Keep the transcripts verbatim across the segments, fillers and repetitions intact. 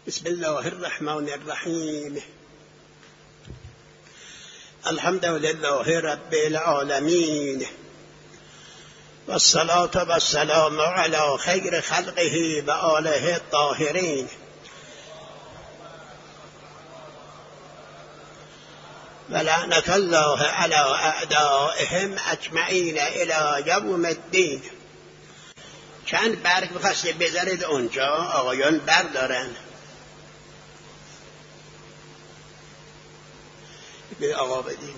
بسم الله الرحمن الرحیم. الحمد لله رب العالمین والصلاة والسلام علی خیر خلقه و آله الطاهرین. و لعنت الله علی اعدائهم اجمعین الی یوم الدین. چند برگ بخواسته بذارید اونجا، آقایان بردارن. به آقا بدین.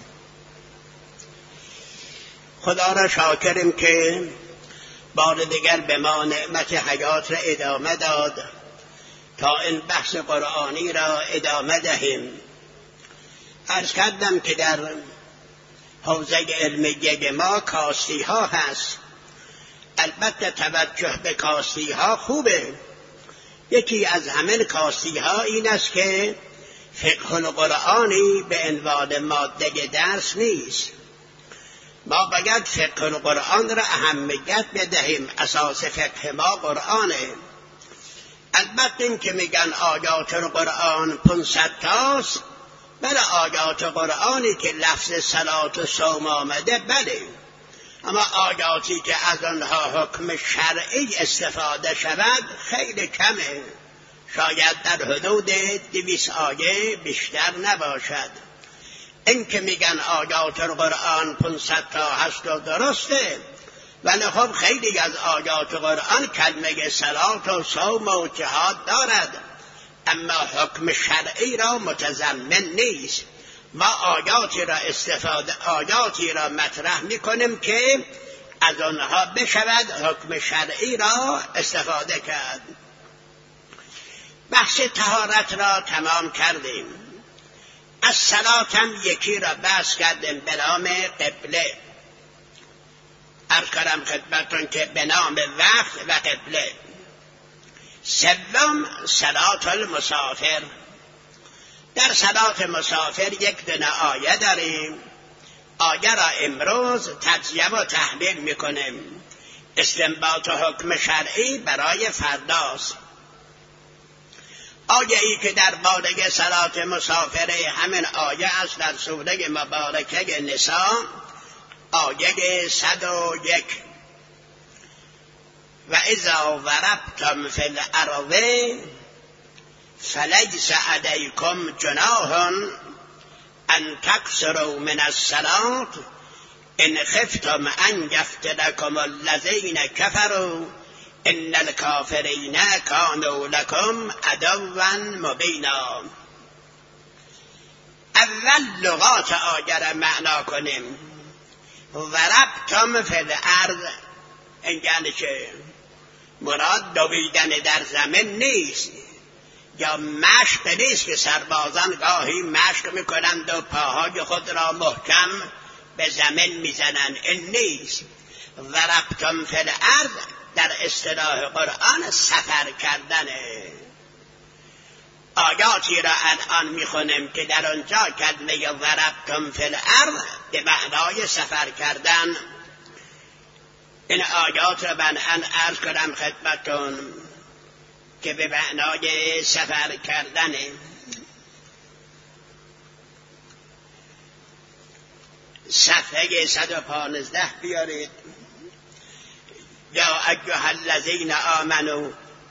خدا را شاکریم که بار دیگر به ما نعمت حیات را ادامه داد تا این بحث قرآنی را ادامه دهیم. عرض کردم که در حوزه علمیه ما کاستی ها هست. البته توجه به کاستی ها خوبه. یکی از همین کاستی ها این است که فقه القرآنی به عنوان ماده درس نیست. ما باید فقه القرآن را اهمیت بدهیم. اساس فقه ما قرآنه. البته این که میگن آیات القرآن پانصد تاست، بله آیات قرآنی که لفظ صلات و صوم آمده بله، اما آیاتی که از آنها حکم شرعی استفاده شود خیلی کمه. شاید در حدود دویست آیه بیشتر نباشد. این که میگن آیات القرآن پانصد تا هست و درسته، ولی خب خیلی از آیات قرآن کلمه صلات و صوم و جهاد دارد، اما حکم شرعی را متضمن نیست. ما آیاتی را استفاده آیاتی را مطرح میکنیم که از آنها بشود حکم شرعی را استفاده کرد. بحث طهارت را تمام کردیم. از صلات هم یکی را بحث کردیم به نام قبله. عرض کردم خدمتتون که به نام وقت و قبله. سوم صلات المسافر. در صلات مسافر یک دونه آیه داریم. آیه را امروز تجزیه و تحلیل میکنیم. استنباط حکم شرعی برای فرداست. آیه ای که در باره صلات مسافره همین آیه است در سوره مبارکه نساء، آیه صد و یک. و اذا ضربتم فی الارض فلیس علیکم جناح ان تقصروا من الصلاة ان خفتم ان یفتنکم الذین کفروا ان الکافرین کانوا لکم عدوا مبینا. اول لغات آیه را معنا کنیم. ضربتم فی الارض، این یعنی که مراد دویدن در زمین نیست، یا مشق نیست که سربازان گاهی مشق میکنند و پاهای خود را محکم به زمین میزنند. این نیست. ضربتم فی الارض در اصطلاح قرآن سفر کردنه. آیاتی را الان میخونیم که در آنجا کلمه ضربتم فی الارض به معنای سفر کردن. این آیات را من عرض کنم خدمتون که به معنای سفر کردنه. صفحه صد و پانزده بیارید. یا ایها الذین آمنوا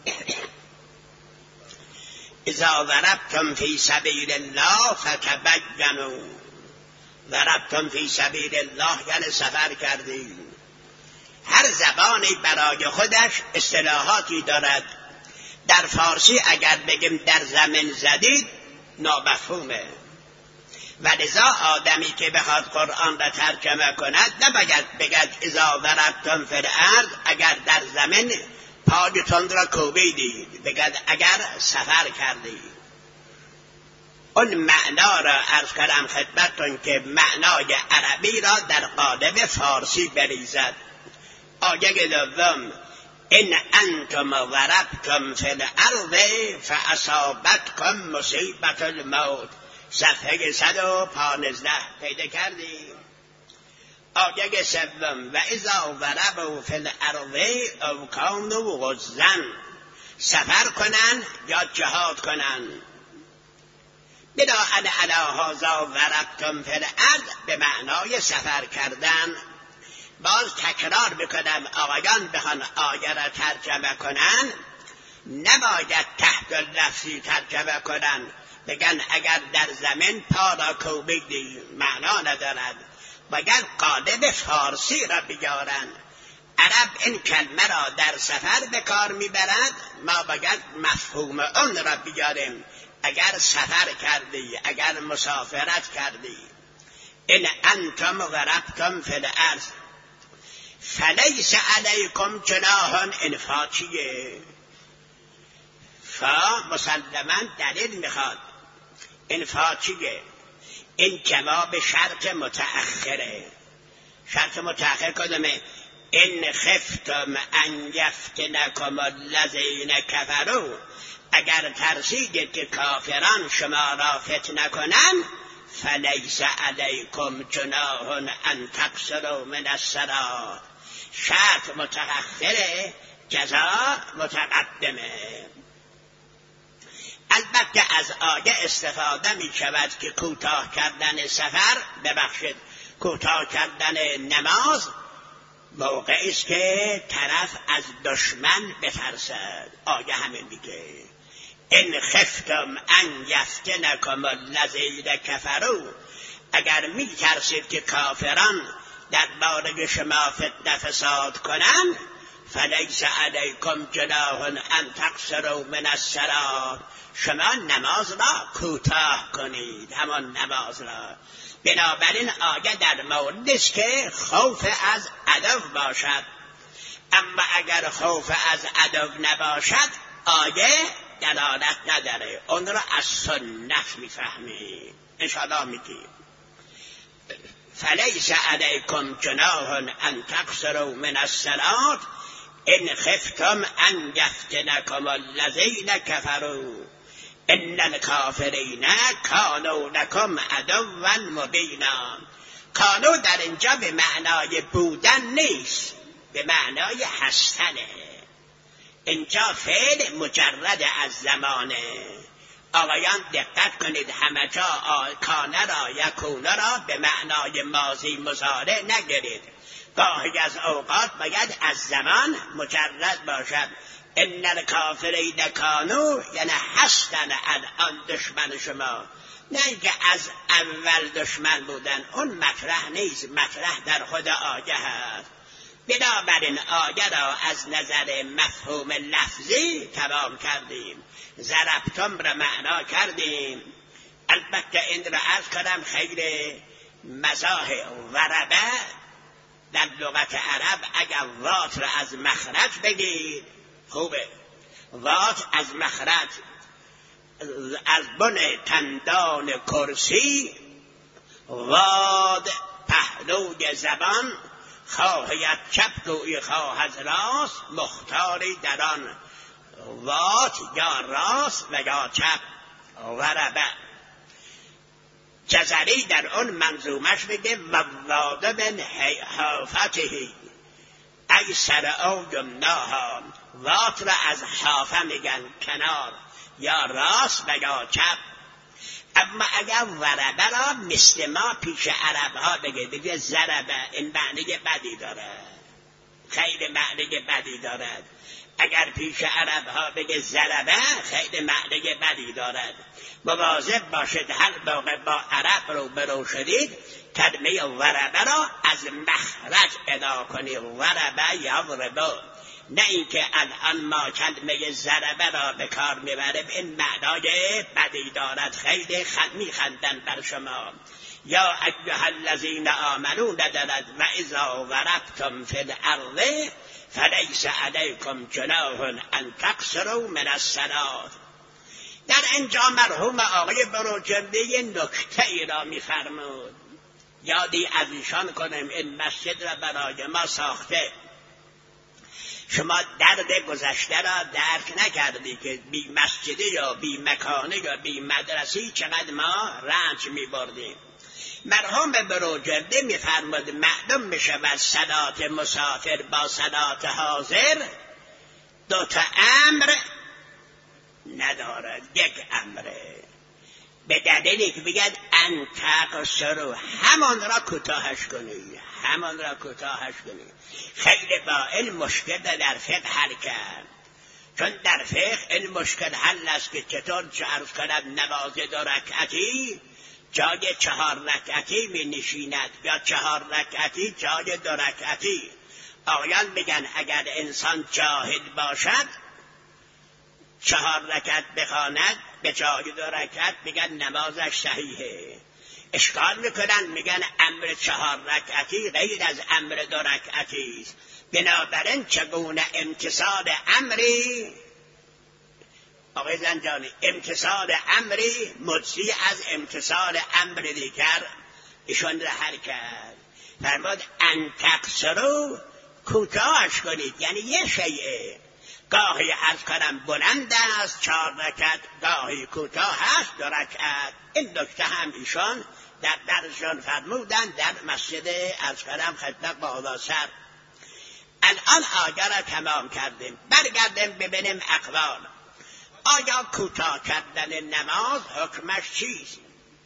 اذا ضربتم فی سبیل الله فتبینوا. ضربتم فی سبیل الله یعنی سفر کردید. هر زبانی برای خودش اصطلاحاتی دارد. در فارسی اگر بگیم در زمین زدید نامفهومه، و لذا آدمی که بخواد قرآن را ترجمه کند نباید بگد اذا ضربتم فی الارض اگر در زمین پایتون را کوبیدید، بگد اگر سفر کردید. اون معنا را عرض کردم خدمتتون که معنای عربی را در قالب فارسی بریزد. آیه دوم ان انتم ضربتم فی الارض فاصابتکم مصیبة الموت. صفحه صد و پانزده پیدا کردیم. آیه سوم و اذا ضربوا فی الارض او کانوا غزا. سفر کنن یا جهاد کنن. بنا ان علی هذا ضربتم فی الارض به معنای سفر کردن. باز تکرار بکنم آقایان بخوان آیه را ترجمه کنن نباید تحت لفظی ترجمه کنن، بگن اگر در زمین پا را کوبیدی معنا ندارد، باید قالب فارسی را بیارن. عرب این کلمه را در سفر به کار میبرد، ما باید مفهوم اون را بیاریم. اگر سفر کردی، اگر مسافرت کردی، این انتم ضربتم فی الارض فلیس علیکم جناح، این فاچیه، فا مسلما دلیل میخواد، این فاچیه، این جواب شرط متأخره. شرط متأخر کدومه؟ این خفتم ان یفتنکم الذین کفروا، اگر ترسیدید که کافران شما را فتنه کنن، فلیس علیکم جناح ان تقصروا من الصلاة، شرط متأخره، جزا متقدمه. البته از آیه استفاده می شود که کوتاه کردن سفر، ببخشید کوتاه کردن نماز، موقعی است که طرف از دشمن بترسد. آیه همین میگه ان خفتم ان یفتنکم الذین کفروا، اگر می ترسید که کافران در باره شما فتنه فساد کنند، فلیس علیکم جناح ان تقصروا من الصلاة، شما نماز را کوتاه کنید، همان نماز را. بنابراین آیه در موردی است که خوف از عدو باشد، اما اگر خوف از عدو نباشد آیه دلالت نداره، اون را از سنت میفهمیم. انشاءالله میگیم فلیس علیکم جناح ان تقصروا من الصلاة ان خفتم ان یفتنکم الذین کفروا ان الکافرین کانوا لکم عدوا مبینا. کانوا در اینجا به معنای بودن نیست، به معنای هستنه. اینجا فعل مجرد از زمانه. آقایان دقت کنید، همه جا کانه را یکونه را به معنای ماضی مضارع نگیرید، گاهی از اوقات باید از زمان مجرد باشد. ان الکافرین کانوا یعنی هستن الان دشمن شما، نه اینکه از اول دشمن بودن، اون مطرح نیست، مطرح در خود آیه هست. بنابراین آیه را از نظر مفهوم لفظی تمام کردیم، ضربتم را معنا کردیم. البته این را عرض کردم خیر مزاح ضربه در لغت عرب اگر ذات را از مخرج بگید خوبه، ذات از مخرج، از بن تندان کرسی، واد پهلوی زبان، خواهیت چپ گویی خواهد راست، مختاری در آن وات یا راست و یا چپ. ضربه جزری در اون منظومش میگه وواد من حافته ای سر او جمناها، وات را از حافه میگن کنار، یا راست و یا چپ. اما اگر ضربه را مثل ما پیش عرب ها بگه بگه ضربه، این معنی بدی دارد، خیلی معنی بدی دارد. اگر پیش عرب ها بگه ضربه خیلی معنی بدی دارد. مواظب باشید هر موقع با عرب رو برو شدید کلمه ضربه را از مخرج ادا کنید، ضربه یضرب، نه اینکه الان ما کلمه ضربه را به کار میبریم، این معنای بدی دارد، خیلی خند میخندن بر شما. یا ایها الذین آمنوا ندارد و اذا ضربتم فی الارض فلیس علیکم جناح ان تقصروا من الصلاة. در اینجا مرحوم آقای بروجردی نکته ای را میفرمود، یادی از ایشان کنیم، این مسجد را برای ما ساخته. شما درد گذشته را درک نکردی که بی مسجدی یا بی مکانه یا بی مدرسی چقدر ما رنج می بردیم. مرحوم بروجردی می فرمود معلوم می شود صلات مسافر با صلات حاضر دو تا امر ندارد، یک امره. به دلیلی که بگد ان تقصروا، همان را کوتاهش کنی، همان را کوتاهش کنی. خیلی با این مشکل در فقه حل کرد، چون در فقه این مشکل حل است که چطور عرض کنم نماز دو رکعتی جای چهار رکعتی می نشیند یا چهار رکعتی جای دو رکعتی. آقایان میگن اگر انسان جاهل باشد چهار رکعت بخواند به جای دو رکعت، میگن نمازش صحیحه. اشکال میکنن میگن امر چهار رکعتی غیر از امر دو رکعتی است. بنابراین چگونه امتثال امری، آقای زنجانی، امتثال امری مجزی از امتثال امر دیگر ایشون را حل کرد. فرمود ان تقصروا، کوتاهش کنید، یعنی یه شیء گاهی از کنم بلند است چهار رکعت، گاهی کوتاه است دو رکعت. این نکته هم ایشان در درسشان فرمودن در مسجد از کنم خدمت بالا سر. الان آیه را تمام کردیم، برگردیم ببینیم اقوال. آیا کوتاه کردن نماز حکمش چیست؟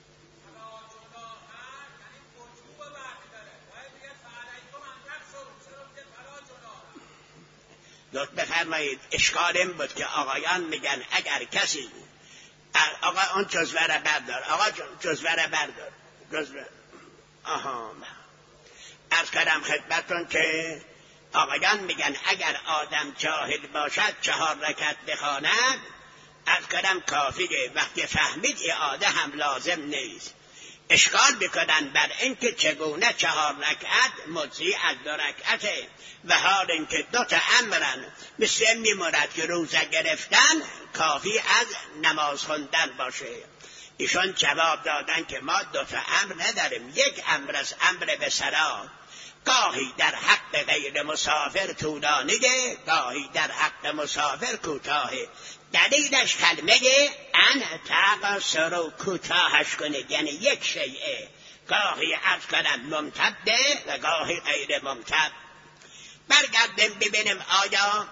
لطف بفرمایید. اشکال این بود که آقایان میگن اگر کسی آقا اون جزوه را بردار، آقا جزوه را بردار، جزوه آها عرض کردم خدمتون که آقایان میگن اگر آدم جاهل باشد چهار رکعت بخواند عرض کردم کافیه، وقتی فهمید اعاده هم لازم نیست. اشکال میکنن بر اینکه چگونه چهار رکعت مجزی از دو رکعته و حال اینکه دو تا امرن، مثل این میموند که روزه گرفتن کافی از نماز خوندن باشه. ایشون جواب دادن که ما دو تا امر نداریم، یک امر از امر به صلاة، گاهی در حق غیر مسافر طولانیه، گاهی در حق مسافر کوتاهه. دلیلش کلمه ان تقصروا، کوتاهش کنید، یعنی یک شیء گاهی عرض کنم ممتده و گاهی غیر ممتد. برگردیم ببینیم آیا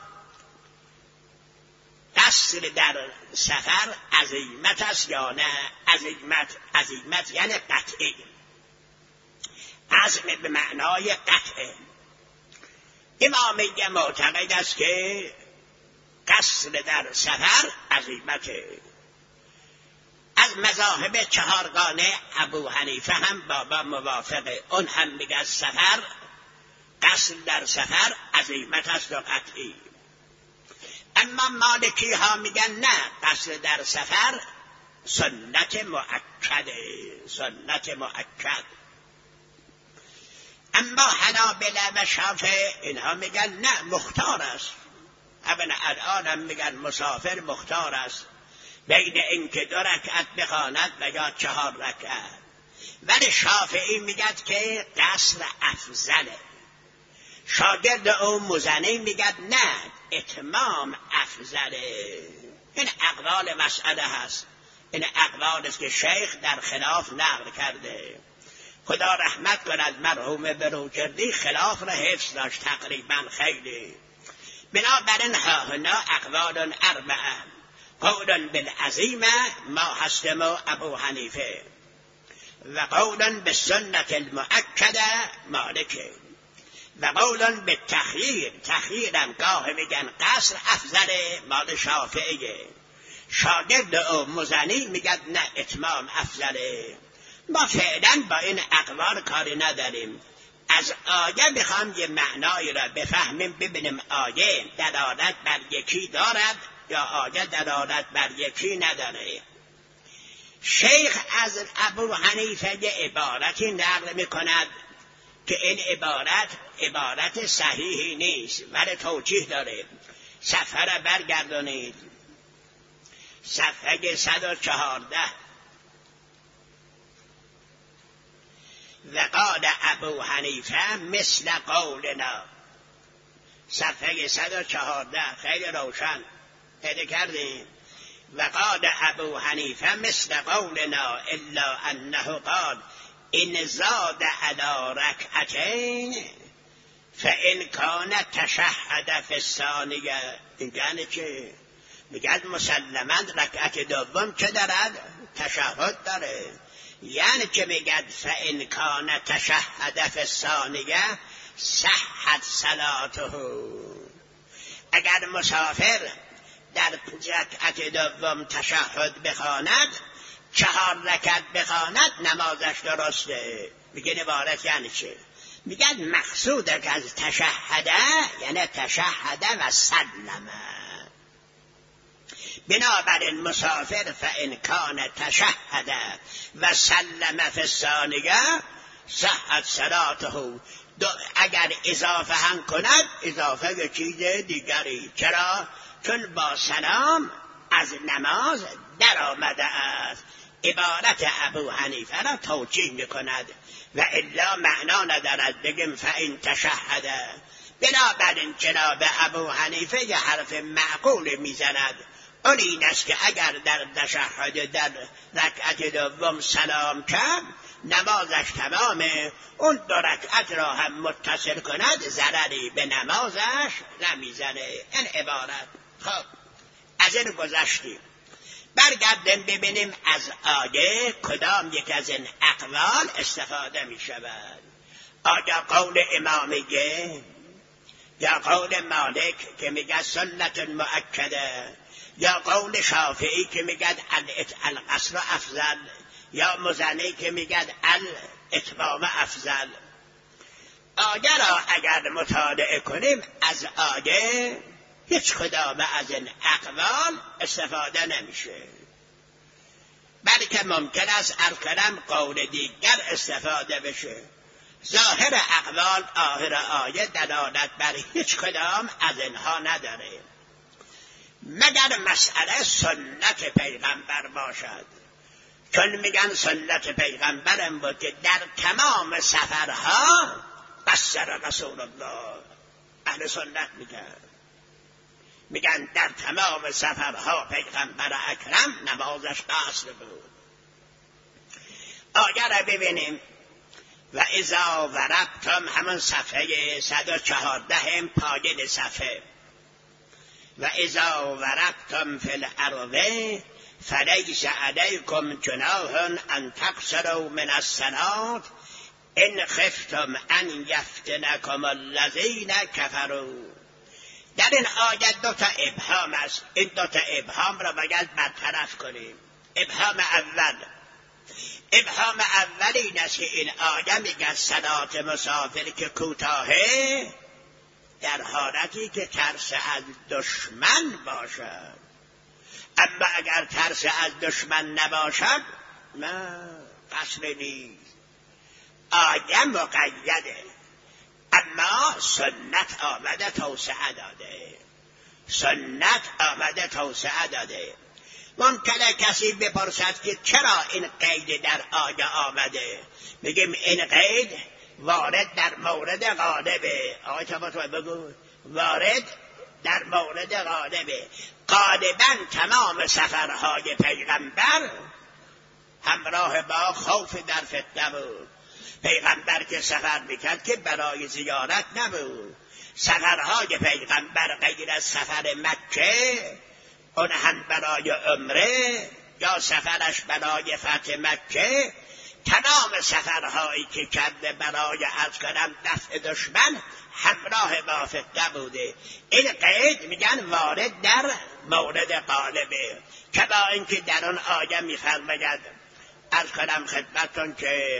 قصر در سفر عزیمت است یا نه. عزیمت عزیمت یعنی قطعی، عزم به معنای قطع. امامیه معتقد است که قصر در سفر عزیمته. از مذاهب چهارگانه ابو حنیفه هم بابا موافقه، اون هم میگه سفر قصر در سفر عزیمت است و قطعی. اما مالکی ها میگن نه، قصر در سفر سنت مؤکده، سنت مؤکد. اما حنابلة و شافعی اینها میگن نه، مختار است. ابن الان هم میگن مسافر مختار است بین اینکه دو رکعت بخواند و یا چهار رکعت. ولی شافعی میگد که قصر افضله. شاگرد او مزنی میگد نه، اتمام افضله. این اقوال مسئله هست، این اقوال است که شیخ در خلاف نقل کرده. خدا رحمت کند مرحوم بروجردی خلاف را حفظ داشت تقریبا خیلی. بنابراین هاهنا اقوال اربعه، قول بالعزیمه ما هستم و ابو حنیفه، و قول بالسنت المؤکده مالکه، و قول بالتخییر، تخییرم گاه میگن قصر افضل مال شافعیه. شاگرد او مزنی میگد نه، اتمام افضله. ما فعلا با این اقوال کاری نداریم. از آیه بخوام یه معنایی را بفهمیم، ببینیم آیه دلالت بر یکی دارد یا آیه دلالت بر یکی نداره. شیخ از ابو حنیفه یه عبارتی نقل میکند که این عبارت عبارت صحیحی نیست ولی توجیه داره. صفحه را برگردانید، صفحه صد و چهارده. و قال ابو حنیفه مثل قولنا، صفحه صد و چهارده، خیلی روشن پیدا کردیم. و قال ابو حنیفه مثل قولنا الا انه قال این زاد علی رکعتین فان کان تشهد فی الثانیه. این یعنی چه؟ میگن مسلماً رکعت دوم چه دارد؟ تشهد داره. یعنی که میگن فإن کان تشهد فی الثانیه صحت صلاته. اگر مسافر در رکعت دوم تشهد بخواند، چهار رکعت بخواند، نمازش درسته. میگن عبارت یعنی چه؟ میگن مقصود از تشهده یعنی تشهده و سلمه. بنابراین مسافر فإن کان تشهد و سلم فی الثانیه صحت صلاته. اگر اضافه هم کند، اضافه به چیز دیگری. چرا؟ چون با سلام از نماز در آمده است. عبارت ابو حنیفه را توجیه میکند و الا معنا ندارد بگیم فإن تشهد. بنابراین جناب ابو حنیفه یه حرف معقول میزند، اون این است که اگر در تشهد در رکعت دوم سلام کرد، نمازش تمامه. اون دو رکعت را هم متصل کند، ضرری به نمازش نمیزنه. این عبارت. خب از این گذشتیم، برگردیم ببینیم از آیه کدام یک از این اقوال استفاده می شود. آیا قول امامیه یا قول مالک که میگه سنت مؤکده، یا قول شافعی که میگه القصر افضل، یا مزنی که میگه الاتمام افضل. آیه را اگر مطالعه کنیم از آیه هیچ کدام از این اقوال استفاده نمیشه، بلکه ممکن است الکلام قول دیگر استفاده بشه. ظاهر اقوال آخر آیه دلالت بر هیچ کدام از اینها نداره، مگر مسئله سنت پیغمبر باشد. چون میگن سنت پیغمبرم بود که در تمام سفرها قصر رسول الله. اهل سنت میگن میگن در تمام سفرها پیغمبر اکرم نمازش قصر بود. آیه را ببینیم. و اذا وربتم، همون صفحه صد و چهارده پایین صفحه. و اذا وربتم فی الارض فلیس علیکم جناح ان تقصروا من الصلاة ان خفتم ان یفتنکم الذین کفروا. در این آیت دو تا ابهام است. این دو تا ابهام را باید برطرف کنیم. ابهام اول ابهام اول این است که این آیه میگه صلات مسافر که کوتاهه در حالتی که ترس از دشمن باشد، اما اگر ترس از دشمن نباشد نه قصر نیست. آیه مقیده، اما سنت آمده توسعه داده. سنت آمده توسعه داده. ممکنه کسی بپرسد که چرا این قید در آیه آمده؟ میگیم این قید وارد در مورد غالبه. آقای تبا بگو وارد در مورد غالبه. غالبا تمام سفرهای پیغمبر همراه با خوف در فتنه بود. پیغمبر که سفر میکرد که برای زیارت نبود. سفرهای پیغمبر غیر از سفر مکه، اون هم برای عمره یا سفرش برای فتح مکه، تمام سفرهایی که کرده برای عرض کنم دفع دشمن همراه با فتنه بوده. این قید میگن وارد در مورد غالبه، که با اینکه در اون آیه میفرماید عرض کنم خدمتتون که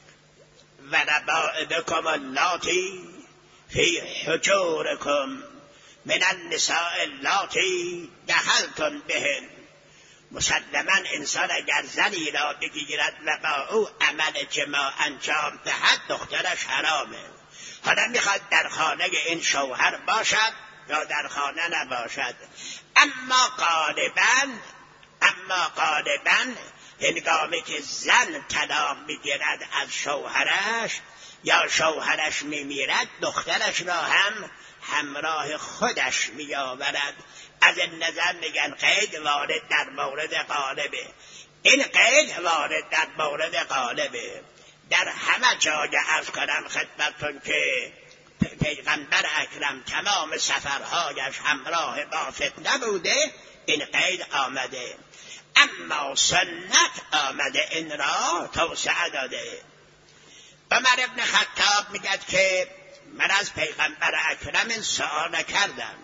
وربائبکم اللاتی فی حجورکم من النساء اللاتی دخلتم بهن. مسلما انسان اگر زنی را بگیرد و با او عمل جماع انجام دهد دخترش حرامه. حالا میخواد در خانه این شوهر باشد یا در خانه نباشد. اما غالبا اما غالبا هنگامی که زن طلاق میگیرد از شوهرش یا شوهرش میمیرد، دخترش را هم همراه خودش میآورد. از این نظر میگن قید وارد در مورد غالبه. این قید وارد در مورد غالبه. در همه جای عرض کنم خدمتتون که پیغمبر اکرم تمام سفرهایش همراه با فتنه بوده. این قید آمده، اما سنت آمده این را توسعه داده. عمر ابن خطاب میگه که من از پیغمبر اکرم این سؤال کردم،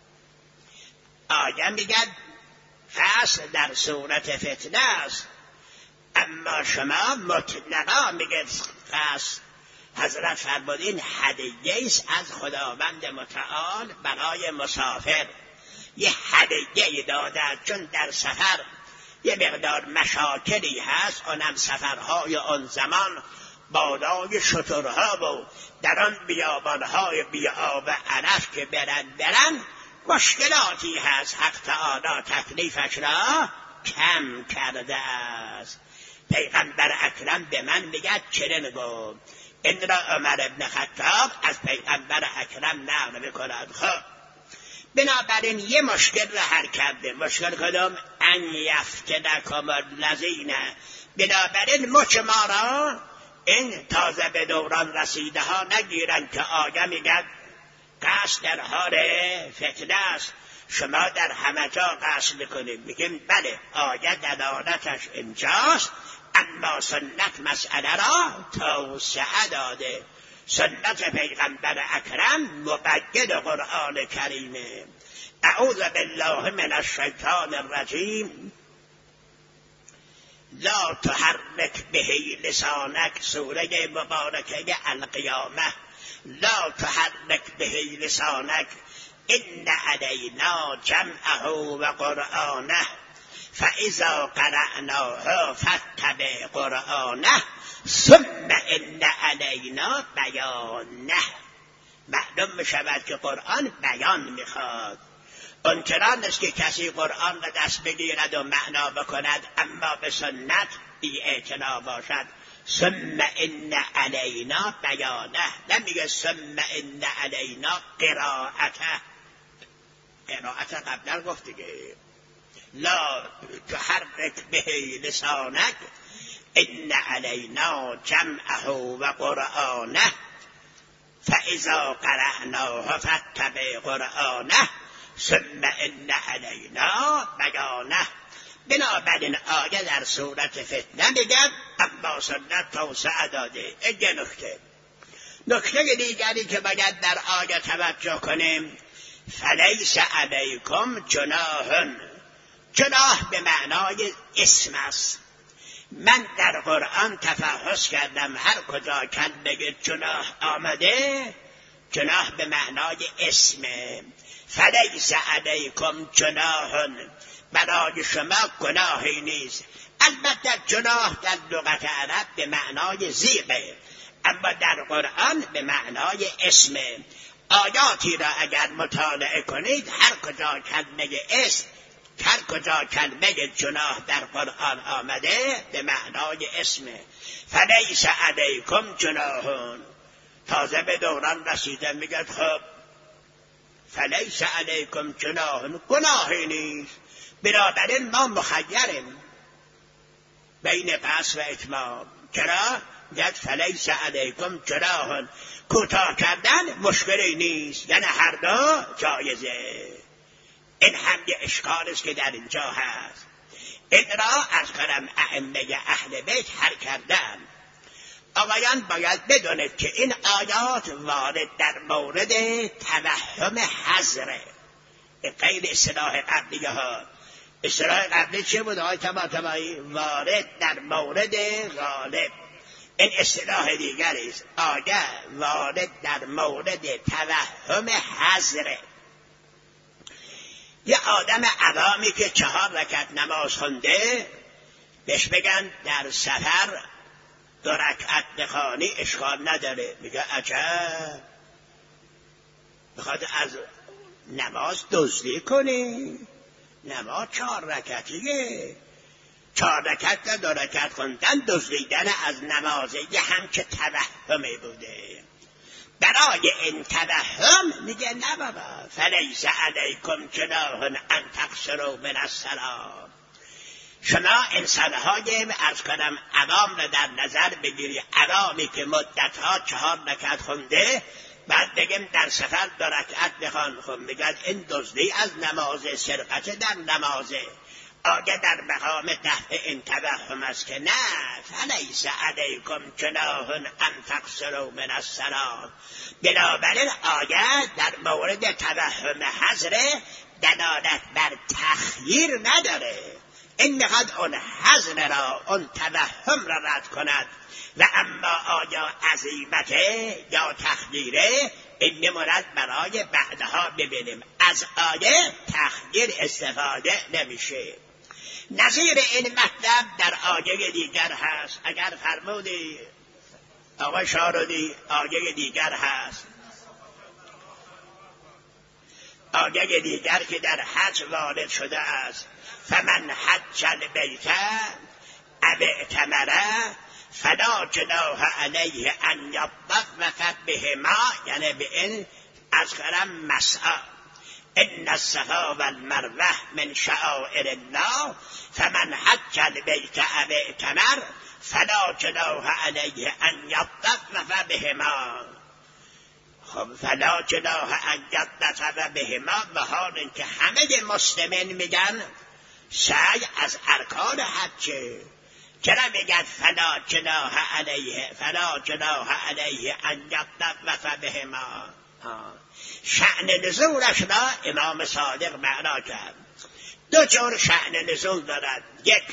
آیا میگه فصل در صورت فتنه است، اما شما مطلقا میگه فصل. حضرت فرمودین هدیه است از خداوند متعال برای مسافر، یه هدیه داده، چون در سفر یه مقدار مشاکلی هست، اونم سفرهای آن زمان بادای شترها و در آن بیابانهای بی آب علف که برن برن مشکلاتی هست. حق تعالی تکلیفش را کم کرده است. پیغمبر اکرم به من میگه چنین گفت. این را عمر ابن خطاب از پیغمبر اکرم نقل میکند. خب بنابراین یه مشکل را حل کرده. مشکل کدام؟ ان یفتنکم الذین. بنابراین مچ ما را این تازه به دوران رسیده ها نگیرن که آگه میگن قصد در حال فتنه است، شما در همه جا قصد میکنید. میگیم بله، آیه دلالتش اینجاست، اما سنت مسئله را توسعه داده. سنت پیغمبر اکرم مبید قرآن کریمه. اعوذ بالله من الشیطان الرجیم. لا تحرک به لسانک، سوره مبارکه القیامه. لا تحرک به لسانک ان علینا جمعه و قرآنه فاذا قرأناه فاتبع قرآنه ثم ان علینا بیانه. معلوم میشود که قرآن بیان میخواد. اونچنان است که کسی قرآن را دست بگیرد و معنا بکند اما به سنت بی اعتنا باشد. ثم ان علینا بیانه، نمیگه ثم ان علینا قرائته. قرائته قبلا گفت دیگه. لا تحرک به لسانک ان علینا جمعه و قرآنه فاذا قرأناه فاتبع قرآنه ثم ان علینا بیانه. بنابراین آیه در صورت فتنه میگن اما سنت توسعه داده. این نکته. نکته دیگری که باید در آیه توجه کنیم، فلیس علیکم جناح. جناح به معنای اسم است. من در قرآن تفحص کردم، هر کجا کلمه جناح آمده، جناح به معنای اسمه. فلیس علیکم جناح، برای شما گناهی نیست. البته جناح در لغت عرب به معنای زیغه، اما در قرآن به معنای اسمه. آیاتی را اگر مطالعه کنید، هر کجا کلمه اسم، هر کجا کلمه جناح در قرآن آمده به معنای اسمه. فلیس علیکم جناح. تازه به دوران رسیده میگه خب فلیس علیکم جناح، گناهی نیست. بنابراین ما مخیریم بین قصد و اتمام. چرا؟ میگه فلیس علیکم جناح، کوتاه کردن مشکلی نیست، یعنی هر دو جایزه. این هم یه اشکال است که در اینجا هست. این را از کنم ائمه اهل بیت حل کردن. آقایان باید بدونید که این آیات وارد در مورد توهم حضره، غیر اصطلاح قبلیه ها. اصطلاح قبلی چه بود آقای طباطبایی؟ وارد در مورد غالب. این اصطلاح دیگری است. آیه وارد در مورد توهم حضره. یه آدم عوامی که چهار رکعت نماز خونده، بهش بگن در سفر دو رکعت بخوانی اشکال نداره. میگه عجب، بخواد از نماز دزدی کنی؟ نماز چهار رکعتیه. چهار رکعت تا دو رکعت خوندن دزدیدن از نمازه. یه همچه توهمی بوده. برای این توهم میگه نه بابا، فلیس علیکم جناح ان تقصروا من الصلاة. شما انسانهای عرض کنم عوام را در نظر بگیری، عوامی که مدتها چهار رکعت خونده، بعد بگیم در سفر دو رکعت بخوان. خب میگن این دزدی از نماز، سرقت در نمازه. آگه در مقام تحت این توهم است که نه، فلیس علیکم جناح ان تقصروا من الصلاة. بنابراین آگه در مورد توهم حضر دلالت بر تخییر نداره. این میخواد اون حضر را، اون توهم را رد کند. و اما آیا عزیمته یا تخییره، این مورد برای بعدها ببینیم. از آیه تخییر استفاده نمیشه. نظیر این مطلب در آیه دیگر هست. اگر فرمودی آقای شارودی، آیه دیگر هست، آیه دیگر که در حج وارد شده است: فمن حج البیت او اعتمر فلا جناح علیه ان یطوف بهما، یعنی به این از کرم مسعی. ان الصفا والمروه من شعائر الله فمن حج البیت او اعتمر فلا جناح علیه ان یطوف بهما. خب فلا جناح ان یطوف بهما، به حال اینکه همه مسلمین میگن سعی از ارکان حجه. چرا میگن فلا جناح علیه، فلا جناح علیه ان یطوف بهما؟ شأن نزولش را امام صادق معنا کرد. دو جور شأن نزول دارد. یک،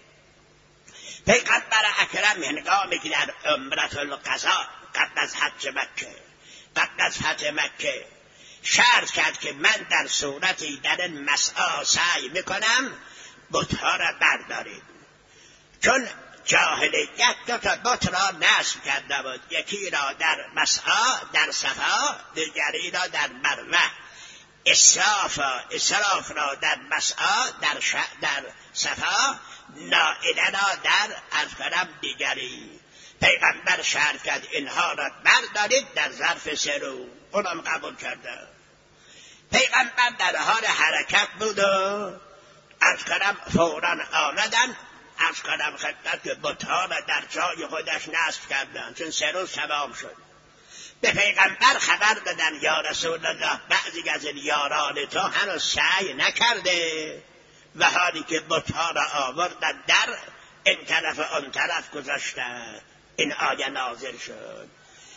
پیغمبر اکرم هنگامی که در عمرة القضاء قبل از حج مکه، قبل از فتح مکه شرط کرد که من در صورتی در این مسعی سعی میکنم بتها را بردارید. چون جاهلیت دو تا بت را نصب کرده بود، یکی را در مسعی در صفا، دیگری را در مروه. اسراف اسراف را در مسعی در ش... در صفا، نائله را در ازکرم دیگری. پیغمبر شرط کرد اینها را بردارید در ظرف سه روز. اونم قبول کرده. پیغمبر در حال حرکت بود و ازکرم فوراً آمدن. از کنم خدمت که بتها را در جای خودش نصب کردن، چون سه روز تمام شد. به پیغمبر خبر دادن یا رسول الله، بعضی از این یاران تو هنوز سعی نکرده و حالی که بتها را آوردن در این طرف آن طرف گذاشتن. این آیه نازل شد: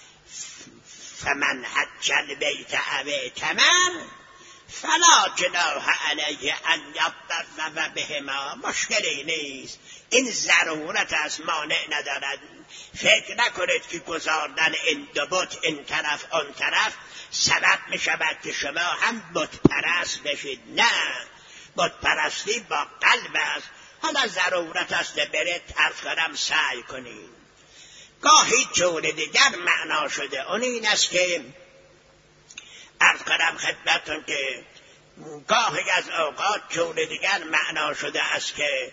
فمن حج البیت او اعتمر فلا جناح علیه ان یطوف بهما. مشکلی نیست، این ضرورت است، مانع ندارد. فکر نکنید که گذاردن این دو بت این طرف آن طرف سبب می شود که شما هم بت پرست بشید. نه، بت پرستی با قلب است. حالا ضرورت است برید عرض کنم سعی کنید. گاهی جور دیگر معنا شده. اون این است که عرض کنم خدمتون که گاهی از اوقات جور دیگر معنا شده است که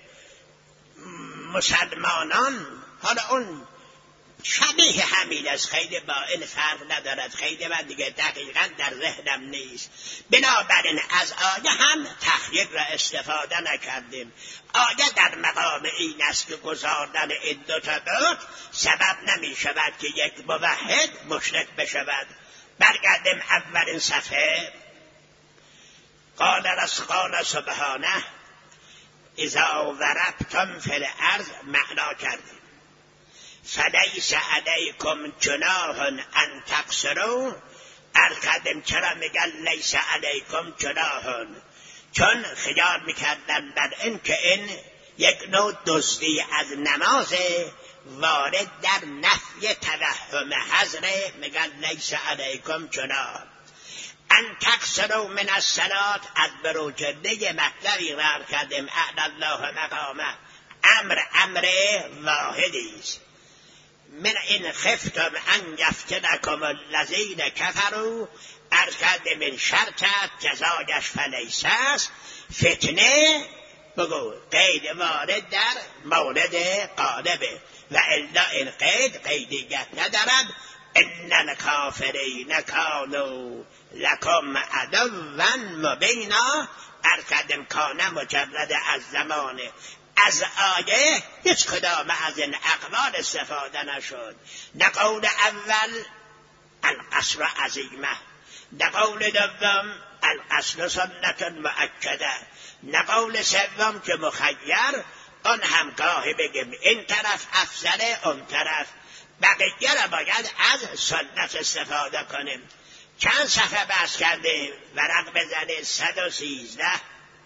مسلمانان، حالا اون شبیه همین است، خیلی با این فرق ندارد، خیلی من دیگه دقیقا در ذهنم نیست. بنابراین از آیه هم تخییر را استفاده نکردیم. آیه در مقام این است که گذاردن این دو تا بت سبب نمی شود که یک موحد مشرک بشود. برگردیم اولین صفحه. قال رسول سبحانه اذا ضربتم فی الارض، معنا کردیم فلیس علیکم جناح ان تقصروا. ارکدم چرا میگن لیس علیکم جناح؟ چون خیال میکردن بر این که این یک نوع دزدی از نماز وارد در نفی توهم حضر، میگن لیس علیکم جناح ان تقصروا من الصلاة. از بروجنده مطلبی رار کردیم اعلی الله مقامه. امر امر واحدی است. من این خفتم ان یفتنکم الذین کفروا، ارکد من شرطت جزایش فلیس است. فتنه بگو قید وارد در مورد قالبه و الا این قید قیدیت ندارد. ان الکافرین کانوا لکم عدوا مبینا. ارکد امکانه مجرد از زمانه. از آیه هیچ کدام از این اقوال استفاده نشد. نه قول اول القصر عزیمه. در قول دوم القصر سنت مؤکده. در قول سوم که مخیر، آن هم گاهی بگیم این طرف افضل اون طرف. بقیه را باید از سنت استفاده کنیم. چند صفحه بحث کرده؟ ورق بزنه. صد و سیزده،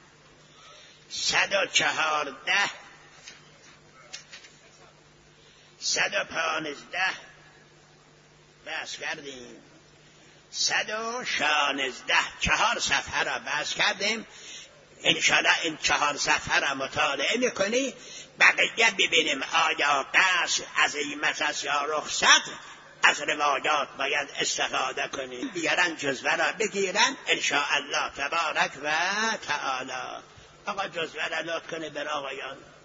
صد و چهارده، صد و پانزده بحث کردیم، صد و شانزده. چهار صفحه را بحث کردیم. انشاءالله این چهار صفحه را مطالعه میکنی، بقیه ببینیم آیا قصر عزیمت است یا رخصت. از روایات باید استفاده کنیم. بیارن جزوه را بگیرن انشاءالله تبارک و تعالی. آقا جزوه را لطف کنه بر آقایان.